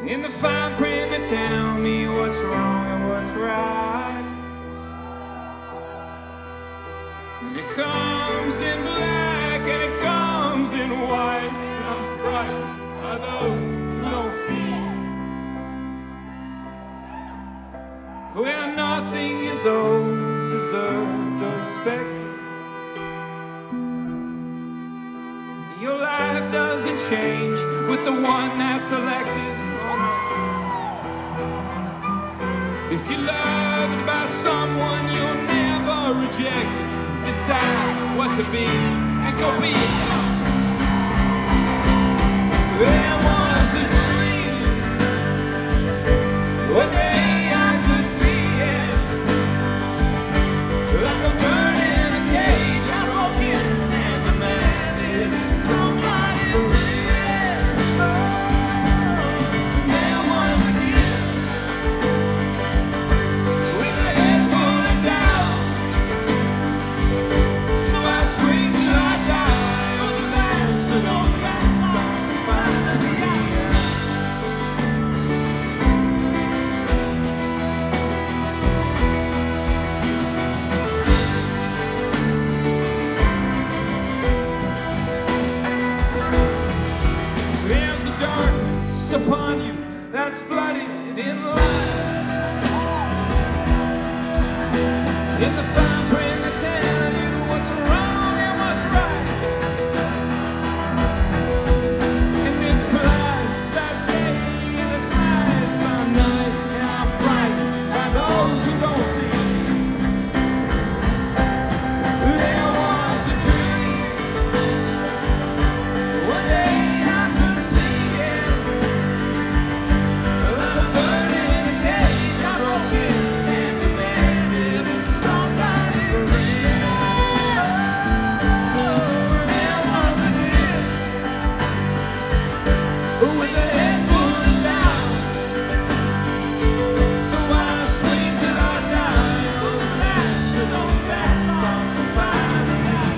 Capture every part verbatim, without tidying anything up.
In the fine print they tell me what's wrong and what's right. And it comes in black and it comes in white. And I'm frightened by those who don't see. Where nothing is owed, deserved, or expected. Your life doesn't change with the one that's elected. Oh no. If you're loved by someone you'll never reject it. Decide what to be and go be it. There was a dream, one day I could see it, like a bird in a cage. I broke in and demanded somebody to free it. There was a kid with a head full of doubt. So I screamed till I died. Oh, the last of those bad thoughts are finally out. There's a darkness upon you that's flooded in light. In the fine print they tell you what's wrong and what's right. And it flies by day and it flies by night. And I'm frightened by those who don't see. There was a dream, one day I could see it, like a bird in a cage. I broke in and demanded somebody to free it. There was a kid with a head full of doubt. So I screamed till I died. Oh, the last of those bad thoughts are finally out.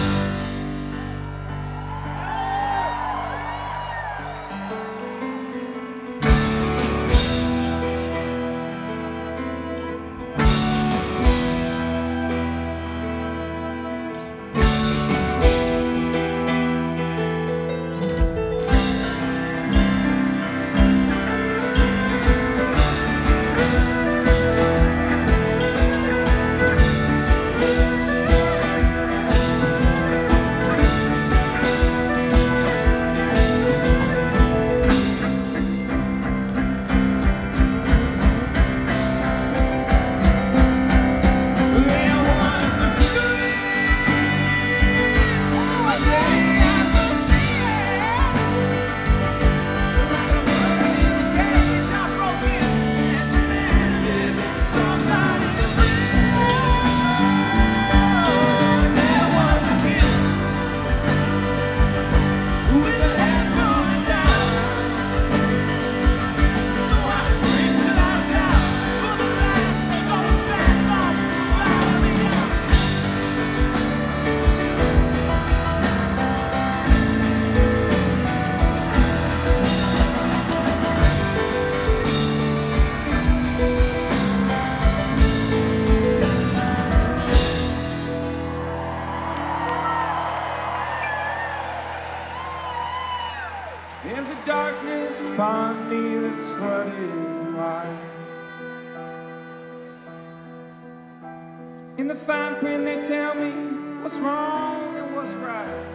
There was a dream, one day I could see it, like a bird in a cage. I broke in and demanded somebody to free it. There was a kid with a head full of doubt. So I screamed till I died. For the last of those bad thoughts to finally out. There's a darkness upon me that's flooded wide. In the fine print they tell me what's wrong and what's right.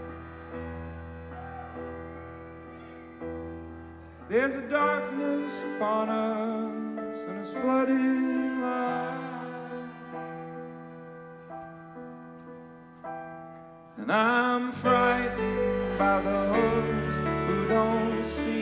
There's a darkness upon us and it's flooded light. And I'm frightened by those who don't see.